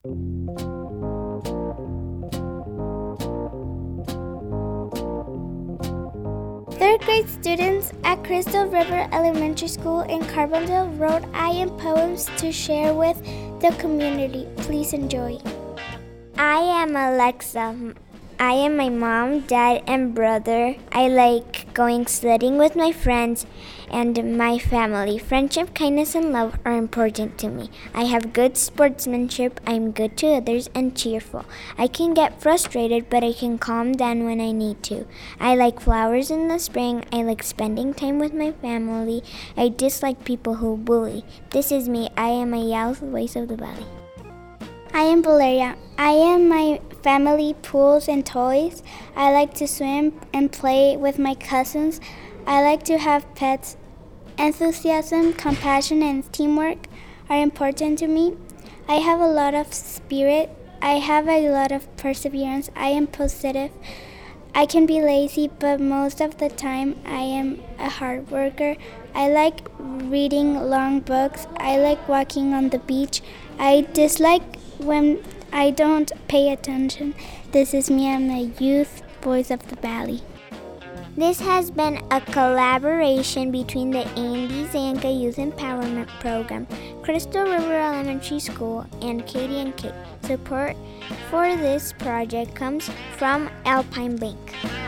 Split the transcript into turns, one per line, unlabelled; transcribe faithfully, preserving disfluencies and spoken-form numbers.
Third grade students at Crystal River Elementary School in Carbondale wrote I Am poems to share with the community. Please enjoy. I am Alexa. I am my mom, dad, and brother. I like going sledding with my friends and my family. Friendship, kindness, and love are important to me. I have good sportsmanship. I'm good to others and cheerful. I can get frustrated, but I can calm down when I need to. I like flowers in the spring. I like spending time with my family. I dislike people who bully. This is me. I am a Yao, voice of the valley. I am Valeria. I am my family, pools, and toys. I like to swim and play with my cousins. I like to have pets. Enthusiasm, compassion, and teamwork are important to me. I have a lot of spirit. I have a lot of perseverance. I am positive. I can be lazy, but most of the time I am a hard worker. I like reading long books. I like walking on the beach. I dislike when I don't pay attention. This is me. I'm the youth voice of the valley. This has been a collaboration between the Andy Zanka Youth Empowerment Program, Crystal River Elementary School, and Katie and Kate. Support for this project comes from Alpine Bank.